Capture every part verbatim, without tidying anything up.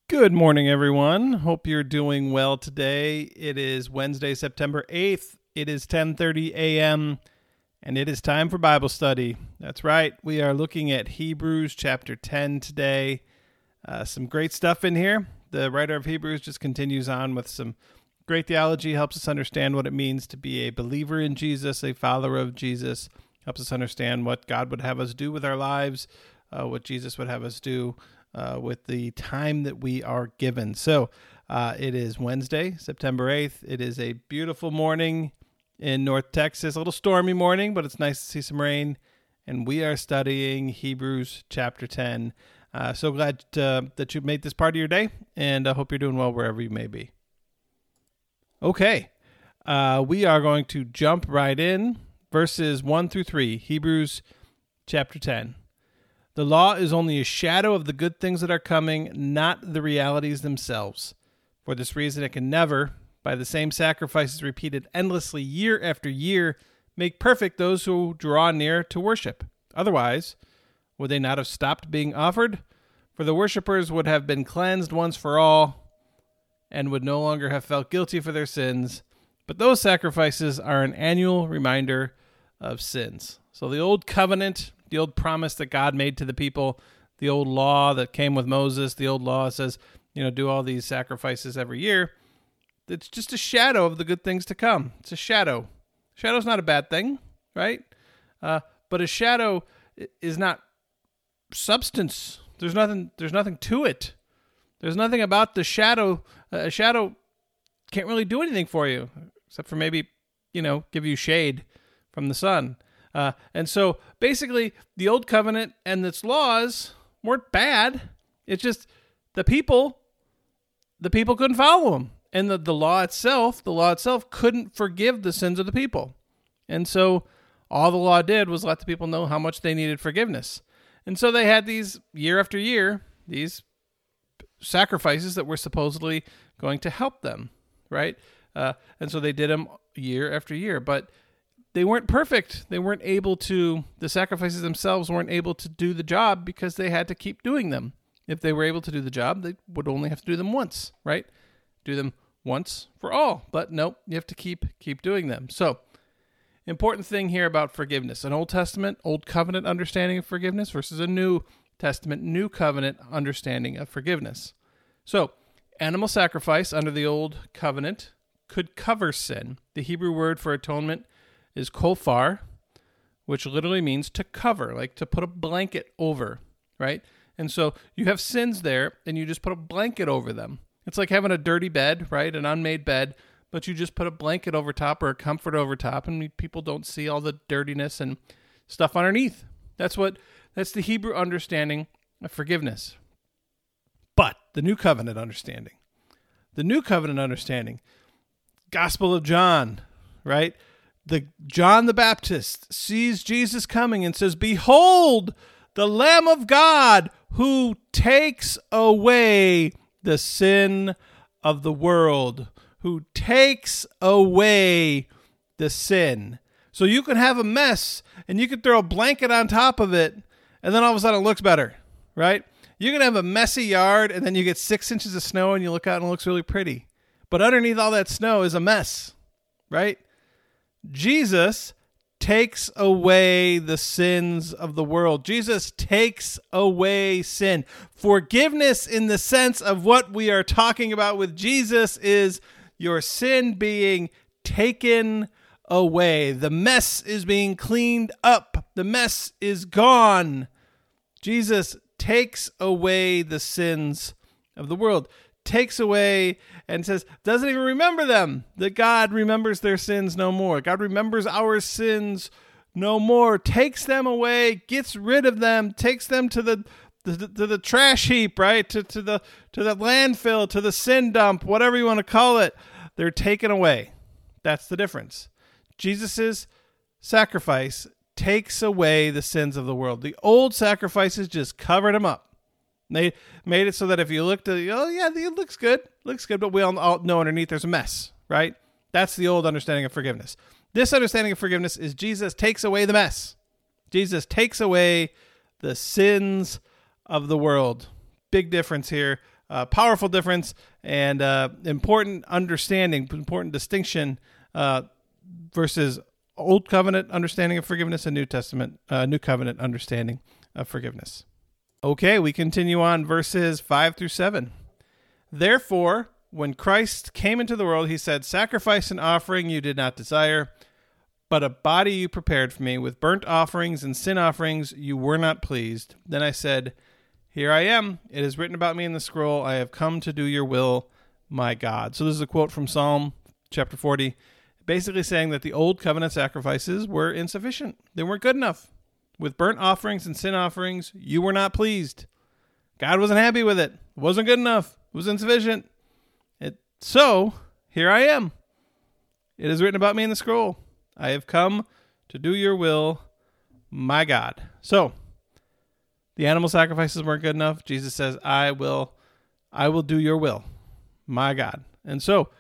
Good morning, everyone. Hope you're doing well today. It is Wednesday, September eighth. It is ten thirty a.m., and it is time for Bible study. That's right. We are looking at Hebrews chapter ten today. Uh, some great stuff in here. The writer of Hebrews just continues on with some great theology, helps us understand what it means to be a believer in Jesus, a follower of Jesus, helps us understand what God would have us do with our lives, uh, what Jesus would have us do Uh, with the time that we are given. So uh, it is Wednesday, September eighth. It is a beautiful morning in North Texas, a little stormy morning, but it's nice to see some rain. And we are studying Hebrews chapter ten. Uh, so glad uh, that you made this part of your day, and I hope you're doing well wherever you may be. Okay, uh, we are going to jump right in. Verses one through three, Hebrews chapter ten. The law is only a shadow of the good things that are coming, not the realities themselves. For this reason, it can never, by the same sacrifices repeated endlessly year after year, make perfect those who draw near to worship. Otherwise, would they not have stopped being offered? For the worshippers would have been cleansed once for all, and would no longer have felt guilty for their sins. But those sacrifices are an annual reminder of sins. So the old covenant, the old promise that God made to the people, the old law that came with Moses, the old law says, you know, do all these sacrifices every year. It's just a shadow of the good things to come. It's a shadow. Shadow's not a bad thing, right? Uh, but a shadow is not substance. There's nothing. There's nothing to it. There's nothing about the shadow. Uh, a shadow can't really do anything for you, except for maybe, you know, give you shade from the sun. Uh, and so basically the old covenant and its laws weren't bad. It's just the people, the people couldn't follow them. And the, the law itself, the law itself couldn't forgive the sins of the people. And so all the law did was let the people know how much they needed forgiveness. And so they had these year after year, these sacrifices that were supposedly going to help them, right? Uh, and so they did them year after year, but they weren't perfect. They weren't able to, the sacrifices themselves weren't able to do the job because they had to keep doing them. If they were able to do the job, they would only have to do them once, right? Do them once for all. But nope, you have to keep keep doing them. So, important thing here about forgiveness. An Old Testament, Old Covenant understanding of forgiveness versus a New Testament, New Covenant understanding of forgiveness. So, animal sacrifice under the Old Covenant could cover sin. The Hebrew word for atonement is kofar, which literally means to cover, like to put a blanket over, right? And so you have sins there, and you just put a blanket over them. It's like having a dirty bed, right? An unmade bed, but you just put a blanket over top or a comfort over top, and people don't see all the dirtiness and stuff underneath. That's what, that's the Hebrew understanding of forgiveness. But the New Covenant understanding, the New Covenant understanding, Gospel of John, right? The John the Baptist sees Jesus coming and says, "Behold, the Lamb of God who takes away the sin of the world," who takes away the sin. So you can have a mess and you can throw a blanket on top of it, and then all of a sudden it looks better, right? You can have a messy yard and then you get six inches of snow and you look out and it looks really pretty. But underneath all that snow is a mess, right? Jesus takes away the sins of the world. Jesus takes away sin. Forgiveness in the sense of what we are talking about with Jesus is your sin being taken away. The mess is being cleaned up. The mess is gone. Jesus takes away the sins of the world. Takes away and says, doesn't even remember them, that God remembers their sins no more. God remembers our sins no more, takes them away, gets rid of them, takes them to the, the to the trash heap, right? To, to the to the landfill, to the sin dump, whatever you want to call it. They're taken away. That's the difference. Jesus's sacrifice takes away the sins of the world. The old sacrifices just covered them up. They made it so that if you looked at it, oh yeah, it looks good, looks good, but we all know underneath there's a mess, right? That's the old understanding of forgiveness. This understanding of forgiveness is Jesus takes away the mess. Jesus takes away the sins of the world. Big difference here. uh, powerful difference and uh, important understanding, important distinction uh, versus Old Covenant understanding of forgiveness and New Testament, uh, New Covenant understanding of forgiveness. Okay, we continue on verses five through seven. Therefore, when Christ came into the world, he said, "Sacrifice and offering you did not desire, but a body you prepared for me. With burnt offerings and sin offerings you were not pleased. Then I said, here I am. It is written about me in the scroll. I have come to do your will, my God." So this is a quote from Psalm chapter forty, basically saying that the old covenant sacrifices were insufficient. They weren't good enough. With burnt offerings and sin offerings, you were not pleased. God wasn't happy with it. It wasn't good enough. It was insufficient. It, so, here I am. It is written about me in the scroll. I have come to do your will, my God. So, the animal sacrifices weren't good enough. Jesus says, I will, I will do your will, my God. And so,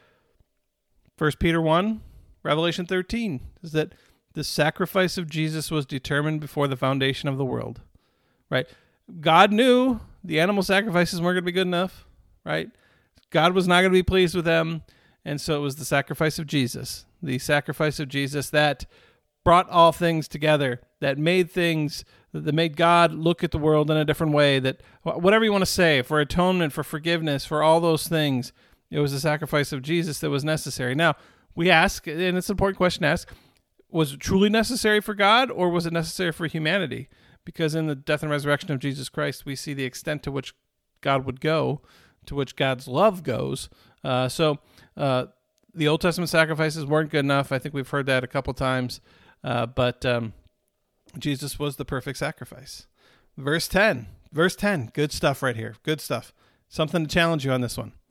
First Peter one, Revelation thirteen, is that the sacrifice of Jesus was determined before the foundation of the world, right? God knew the animal sacrifices weren't going to be good enough, right? God was not going to be pleased with them, and so it was the sacrifice of Jesus, the sacrifice of Jesus that brought all things together, that made things, that made God look at the world in a different way, that whatever you want to say, for atonement, for forgiveness, for all those things, it was the sacrifice of Jesus that was necessary. Now, we ask, and it's an important question to ask, was it truly necessary for God, or was it necessary for humanity? Because in the death and resurrection of Jesus Christ, we see the extent to which God would go, to which God's love goes. Uh, so uh, the Old Testament sacrifices weren't good enough. I think we've heard that a couple times. Uh, but um, Jesus was the perfect sacrifice. Verse ten. Verse ten. Good stuff right here. Good stuff. Something to challenge you on this one.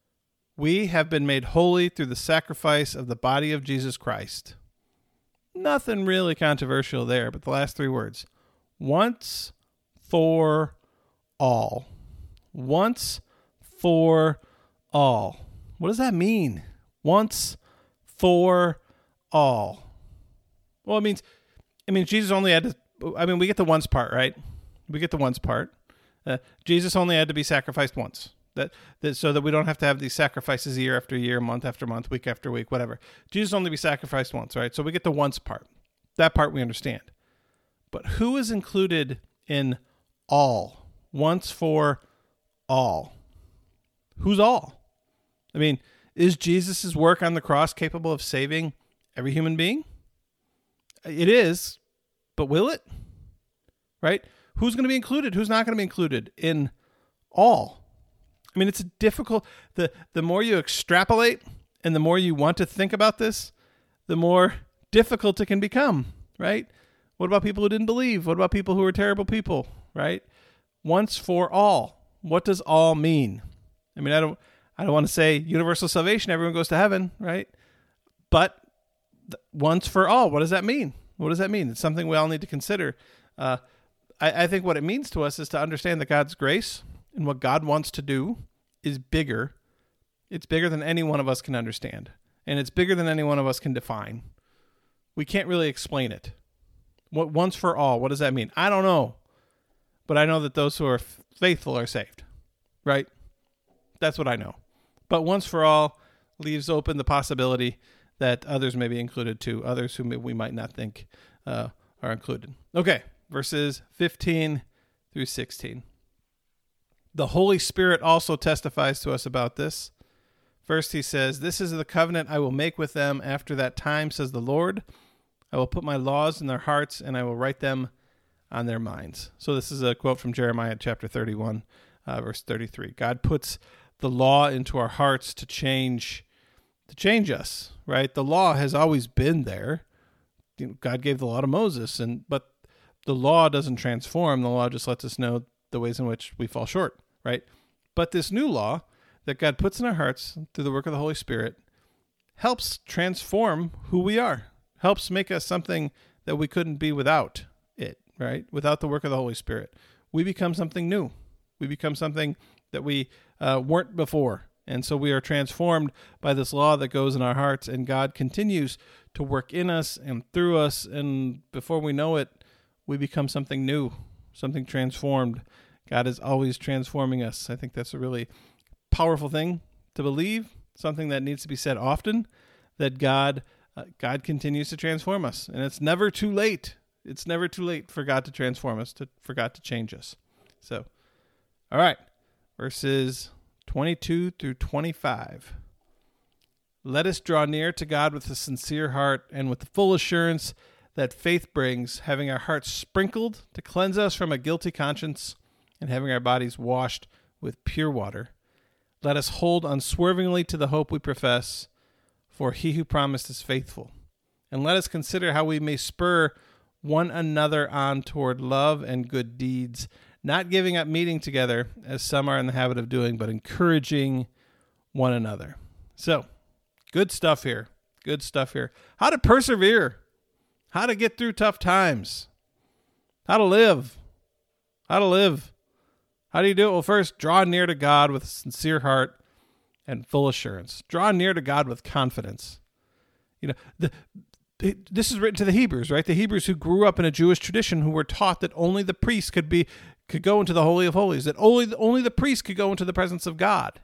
We have been made holy through the sacrifice of the body of Jesus Christ. Nothing really controversial there, but the last three words. Once for all. Once for all. What does that mean? Once for all. Well, it means, it means Jesus only had to, I mean, we get the once part, right? We get the once part. Uh, Jesus only had to be sacrificed once. That, that so that we don't have to have these sacrifices year after year, month after month, week after week, whatever. Jesus only be sacrificed once, right? So we get the once part. That part we understand. But who is included in all? Once for all. Who's all? I mean, is Jesus' work on the cross capable of saving every human being? It is, but will it? Right? Who's going to be included? Who's not going to be included in all? I mean, it's a difficult, the, the more you extrapolate and the more you want to think about this, the more difficult it can become, right? What about people who didn't believe? What about people who are terrible people, right? Once for all. What does all mean? I mean, I don't, I don't want to say universal salvation, everyone goes to heaven, right? But th- once for all, what does that mean? What does that mean? It's something we all need to consider. Uh, I, I think what it means to us is to understand that God's grace and what God wants to do is bigger. It's bigger than any one of us can understand. And it's bigger than any one of us can define. We can't really explain it. What once for all, what does that mean? I don't know. But I know that those who are faithful are saved. Right? That's what I know. But once for all leaves open the possibility that others may be included too. Others who may, we might not think uh, are included. Okay. Verses fifteen through sixteen. The Holy Spirit also testifies to us about this. First, he says, "This is the covenant I will make with them after that time, says the Lord. I will put my laws in their hearts, and I will write them on their minds." So this is a quote from Jeremiah chapter thirty-one, uh, verse thirty-three. God puts the law into our hearts to change, to change us, right? The law has always been there. You know, God gave the law to Moses, and but the law doesn't transform. The law just lets us know the ways in which we fall short, right? But this new law that God puts in our hearts through the work of the Holy Spirit helps transform who we are, helps make us something that we couldn't be without it, right? Without the work of the Holy Spirit. We become something new. We become something that we uh, weren't before. And so we are transformed by this law that goes in our hearts, and God continues to work in us and through us. And before we know it, we become something new, something transformed. God is always transforming us. I think that's a really powerful thing to believe, something that needs to be said often, that God uh, God continues to transform us. And it's never too late. It's never too late for God to transform us, to for God to change us. So, all right, verses twenty-two through twenty-five. Let us draw near to God with a sincere heart and with the full assurance that faith brings, having our hearts sprinkled to cleanse us from a guilty conscience and having our bodies washed with pure water. Let us hold unswervingly to the hope we profess, for he who promised is faithful. And let us consider how we may spur one another on toward love and good deeds, not giving up meeting together, as some are in the habit of doing, but encouraging one another. So, good stuff here. Good stuff here. How to persevere. How to get through tough times. How to live. How to live. How do you do it? Well, first, draw near to God with a sincere heart and full assurance. Draw near to God with confidence. You know, the this is written to the Hebrews, right? The Hebrews who grew up in a Jewish tradition, who were taught that only the priest could be could go into the Holy of Holies, that only only the priest could go into the presence of God.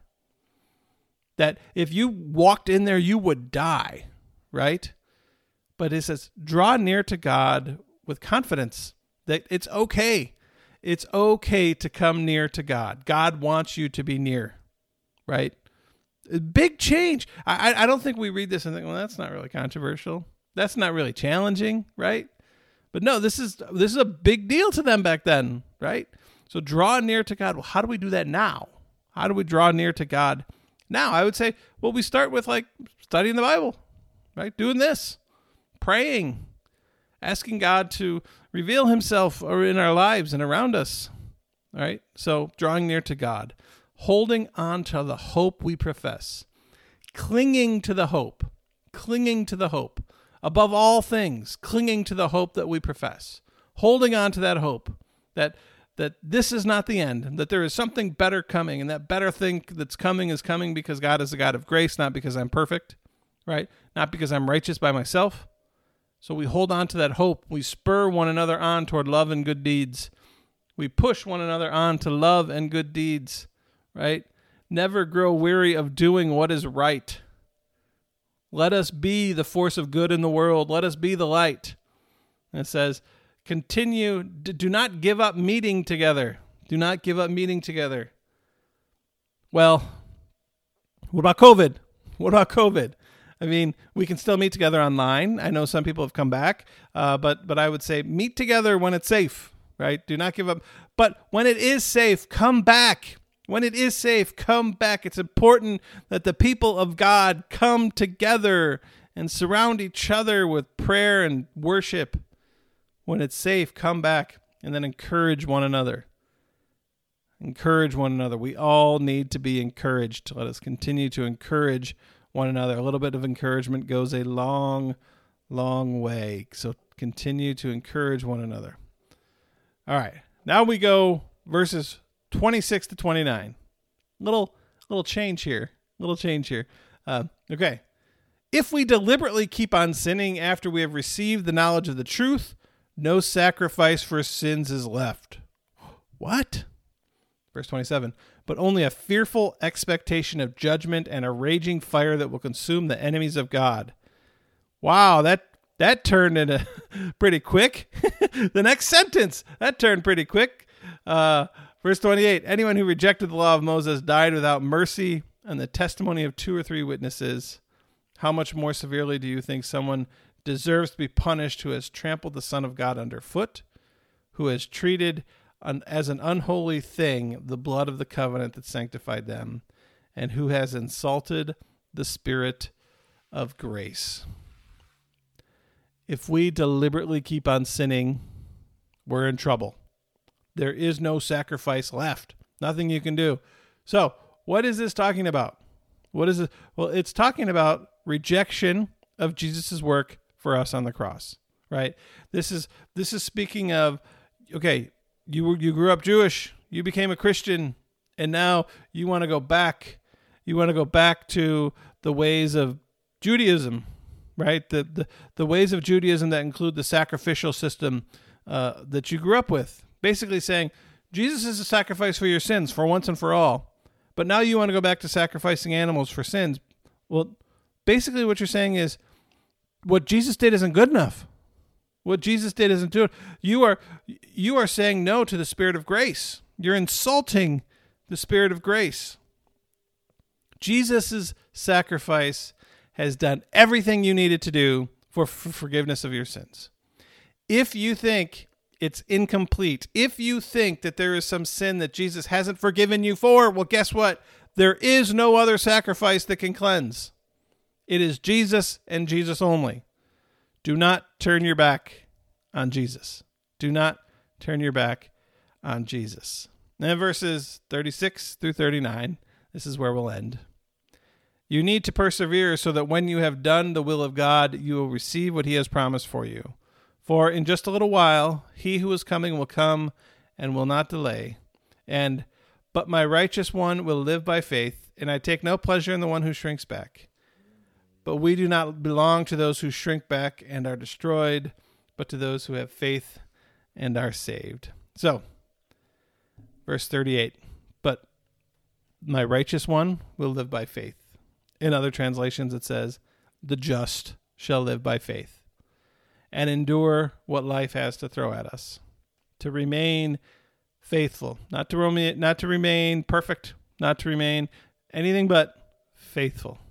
That if you walked in there, you would die, right? But it says, draw near to God with confidence that it's okay. It's okay to come near to God. God wants you to be near, right? A big change. I, I don't think we read this and think, well, that's not really controversial. That's not really challenging, right? But no, this is this is a big deal to them back then, right? So draw near to God. Well, how do we do that now? How do we draw near to God now? I would say, well, we start with like studying the Bible, right? Doing this, praying, asking God to reveal himself in our lives and around us, all right? So drawing near to God, holding on to the hope we profess, clinging to the hope, clinging to the hope. Above all things, clinging to the hope that we profess, holding on to that hope that that this is not the end, that there is something better coming, and that better thing that's coming is coming because God is a God of grace, not because I'm perfect, right? Not because I'm righteous by myself. So we hold on to that hope. We spur one another on toward love and good deeds. We push one another on to love and good deeds, right? Never grow weary of doing what is right. Let us be the force of good in the world. Let us be the light. And it says, continue, do not give up meeting together. Do not give up meeting together. Well, what about COVID? What about COVID? I mean, we can still meet together online. I know some people have come back, uh, but but I would say meet together when it's safe, right? Do not give up. But when it is safe, come back. When it is safe, come back. It's important that the people of God come together and surround each other with prayer and worship. When it's safe, come back and then encourage one another. Encourage one another. We all need to be encouraged. Let us continue to encourage one another. A little bit of encouragement goes a long, long way. So continue to encourage one another. All right. Now we go verses twenty-six to twenty-nine. Little little change here. Little change here. Uh, okay. If we deliberately keep on sinning after we have received the knowledge of the truth, no sacrifice for sins is left. What? Verse twenty-seven. But only a fearful expectation of judgment and a raging fire that will consume the enemies of God. Wow, that that turned into pretty quick. The next sentence, that turned pretty quick. Uh Verse twenty-eight, anyone who rejected the law of Moses died without mercy and the testimony of two or three witnesses. How much more severely do you think someone deserves to be punished who has trampled the Son of God underfoot, who has treated an, as an unholy thing the blood of the covenant that sanctified them, and who has insulted the Spirit of grace? If we deliberately keep on sinning, we're in trouble. There is no sacrifice left. Nothing you can do. So, what is this talking about? What is it? Well, it's talking about rejection of Jesus' work for us on the cross, right? This is this is speaking of, okay, you were, you grew up Jewish, you became a Christian, and now you want to go back. You want to go back to the ways of Judaism, right? The the, the ways of Judaism that include the sacrificial system uh, that you grew up with. Basically saying, Jesus is a sacrifice for your sins for once and for all. but now you want to go back to sacrificing animals for sins. Well, basically what you're saying is what Jesus did isn't good enough. What Jesus did isn't good. You are, you are saying no to the Spirit of grace. You're insulting the Spirit of grace. Jesus' sacrifice has done everything you needed to do for f- forgiveness of your sins. If you think it's incomplete, if you think that there is some sin that Jesus hasn't forgiven you for, well, guess what? There is no other sacrifice that can cleanse. It is Jesus and Jesus only. Do not turn your back on Jesus. Do not turn your back on Jesus. And verses thirty-six through thirty-nine, this is where we'll end. You need to persevere so that when you have done the will of God, you will receive what he has promised for you. For in just a little while, he who is coming will come and will not delay. And, but my righteous one will live by faith, and I take no pleasure in the one who shrinks back. But we do not belong to those who shrink back and are destroyed, but to those who have faith and are saved. So, verse thirty-eight, but my righteous one will live by faith. In other translations, it says, the just shall live by faith and endure what life has to throw at us. To remain faithful, not to remain, not to remain perfect, not to remain anything but faithful.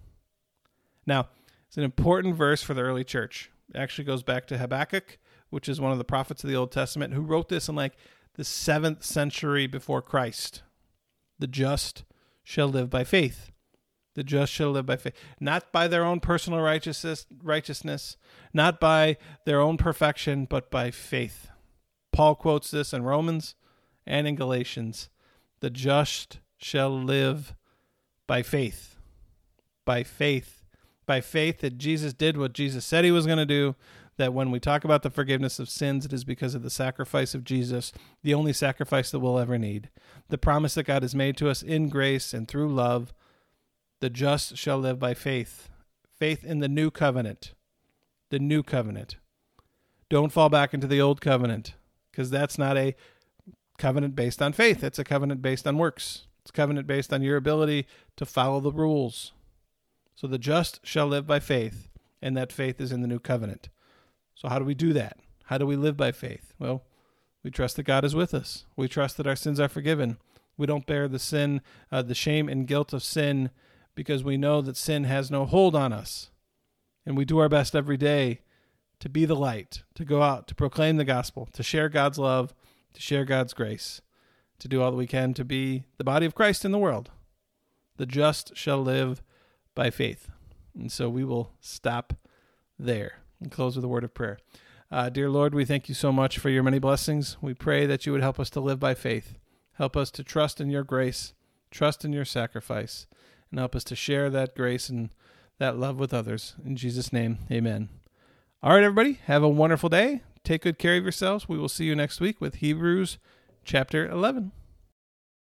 Now, it's an important verse for the early church. It actually goes back to Habakkuk, which is one of the prophets of the Old Testament, who wrote this in like the seventh century before Christ. The just shall live by faith. The just shall live by faith, not by their own personal righteousness, righteousness, not by their own perfection, but by faith. Paul quotes this in Romans and in Galatians. The just shall live by faith. By faith. By faith that Jesus did what Jesus said he was going to do, that when we talk about the forgiveness of sins, it is because of the sacrifice of Jesus, the only sacrifice that we'll ever need. The promise that God has made to us in grace and through love. The just shall live by faith. Faith in the new covenant. The new covenant. Don't fall back into the old covenant, because that's not a covenant based on faith. It's a covenant based on works. It's a covenant based on your ability to follow the rules. So the just shall live by faith, and that faith is in the new covenant. So how do we do that? How do we live by faith? Well, we trust that God is with us. We trust that our sins are forgiven. We don't bear the sin, uh, the shame and guilt of sin, because we know that sin has no hold on us. And we do our best every day to be the light, to go out, to proclaim the gospel, to share God's love, to share God's grace, to do all that we can to be the body of Christ in the world. The just shall live by faith. And so we will stop there and close with a word of prayer. Uh, dear Lord, we thank you so much for your many blessings. We pray that you would help us to live by faith. Help us to trust in your grace, trust in your sacrifice, and help us to share that grace and that love with others. In Jesus' name, amen. All right, everybody, have a wonderful day. Take good care of yourselves. We will see you next week with Hebrews chapter eleven.